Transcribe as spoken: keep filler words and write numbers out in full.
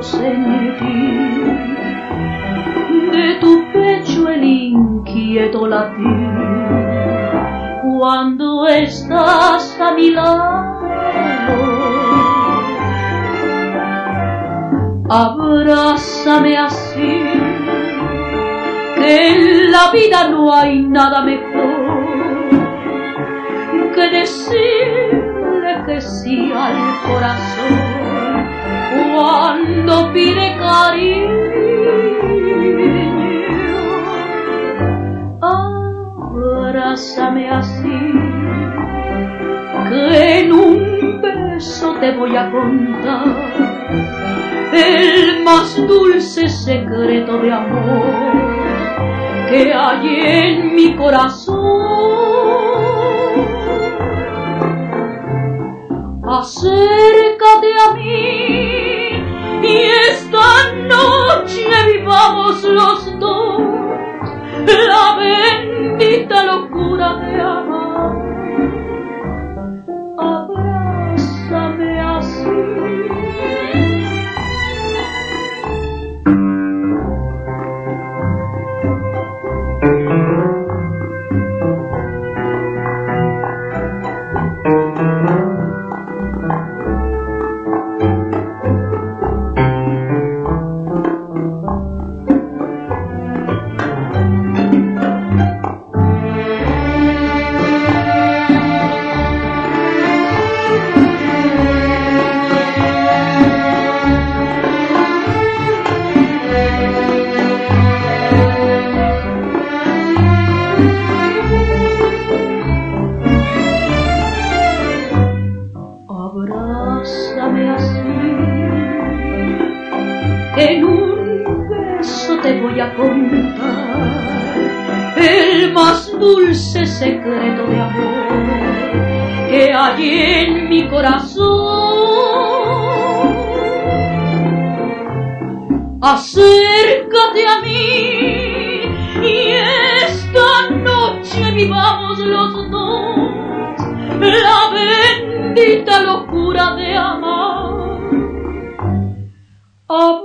sentir de tu pecho el inquieto latir cuando estás a mi lado. Abrázame así, que en la vida no hay nada mejor que decirle que sí al corazón cuando pide cariño. Abrázame así, que en un beso te voy a contar el más dulce secreto de amor que hay en mi corazón. Acércate a mí y esta noche vivamos los dos la bendita locura de amar. Abrázame así. Abrázame así, en un beso te voy a contar el más dulce secreto de amor que hay en mi corazón. Acércate a mí y esta noche vivamos los dos la bendita locura de amar.